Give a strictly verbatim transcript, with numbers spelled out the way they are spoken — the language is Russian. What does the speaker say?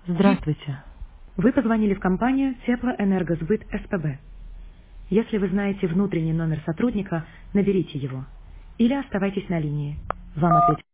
Здравствуйте. Вы позвонили в компанию Теплоэнергосбыт СПБ. Если вы знаете внутренний номер сотрудника, наберите его. Или оставайтесь на линии. Вам ответят.